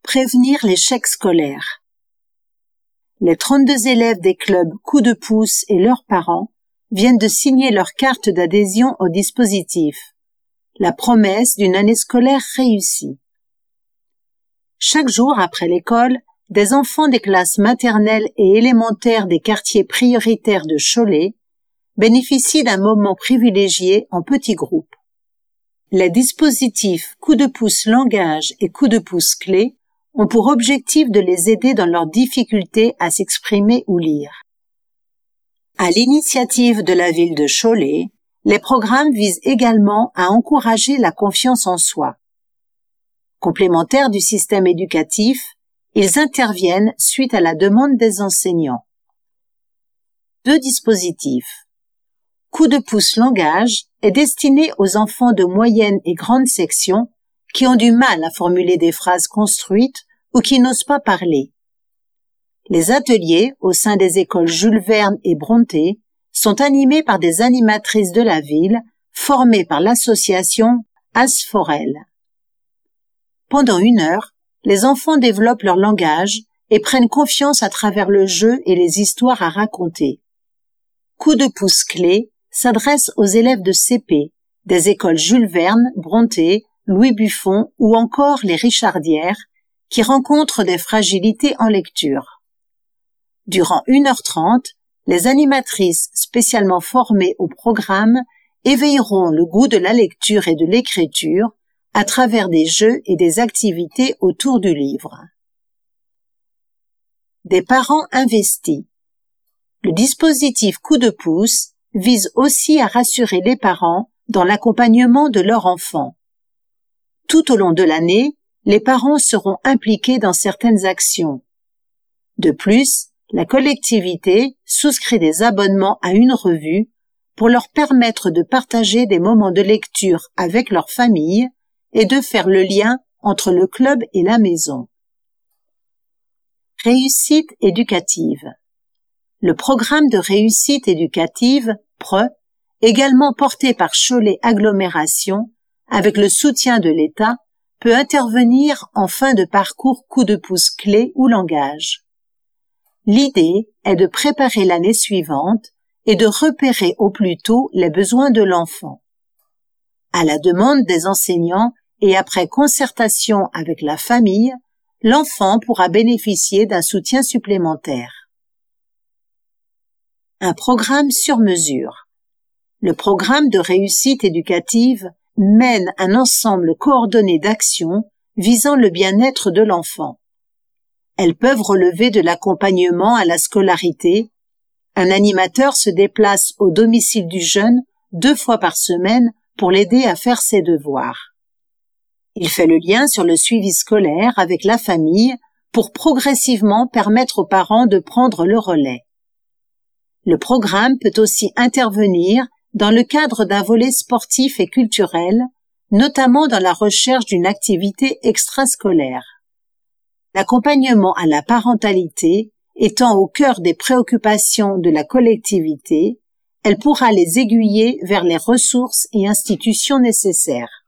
Prévenir l'échec scolaire. Les 32 élèves des clubs Coup de pouce et leurs parents viennent de signer leur carte d'adhésion au dispositif. La promesse d'une année scolaire réussie. Chaque jour après l'école, des enfants des classes maternelles et élémentaires des quartiers prioritaires de Cholet bénéficient d'un moment privilégié en petits groupes. Les dispositifs Coup de pouce langage et Coup de pouce clé ont pour objectif de les aider dans leurs difficultés à s'exprimer ou lire. À l'initiative de la ville de Cholet, les programmes visent également à encourager la confiance en soi. Complémentaires du système éducatif, ils interviennent suite à la demande des enseignants. 2 dispositifs. Coup de pouce langage est destiné aux enfants de moyenne et grande section qui ont du mal à formuler des phrases construites ou qui n'osent pas parler. Les ateliers au sein des écoles Jules Verne et Brontë sont animés par des animatrices de la ville formées par l'association Asforel. Pendant 1 heure, les enfants développent leur langage et prennent confiance à travers le jeu et les histoires à raconter. Coup de pouce clé s'adresse aux élèves de CP, des écoles Jules Verne, Brontë, Louis Buffon ou encore les Richardières, qui rencontrent des fragilités en lecture. Durant 1h30, les animatrices spécialement formées au programme éveilleront le goût de la lecture et de l'écriture à travers des jeux et des activités autour du livre. Des parents investis. Le dispositif Coup de pouce vise aussi à rassurer les parents dans l'accompagnement de leur enfant. Tout au long de l'année, les parents seront impliqués dans certaines actions. De plus, la collectivité souscrit des abonnements à une revue pour leur permettre de partager des moments de lecture avec leur famille et de faire le lien entre le club et la maison. Réussite éducative. Le programme de réussite éducative, PRE, également porté par Cholet Agglomération, avec le soutien de l'État, peut intervenir en fin de parcours Coup de pouce clé ou langage. L'idée est de préparer l'année suivante et de repérer au plus tôt les besoins de l'enfant. À la demande des enseignants et après concertation avec la famille, l'enfant pourra bénéficier d'un soutien supplémentaire. Un programme sur mesure. Le programme de réussite éducative mène un ensemble coordonné d'actions visant le bien-être de l'enfant. Elles peuvent relever de l'accompagnement à la scolarité. Un animateur se déplace au domicile du jeune 2 fois par semaine pour l'aider à faire ses devoirs. Il fait le lien sur le suivi scolaire avec la famille pour progressivement permettre aux parents de prendre le relais. Le programme peut aussi intervenir dans le cadre d'un volet sportif et culturel, notamment dans la recherche d'une activité extrascolaire. L'accompagnement à la parentalité étant au cœur des préoccupations de la collectivité, elle pourra les aiguiller vers les ressources et institutions nécessaires.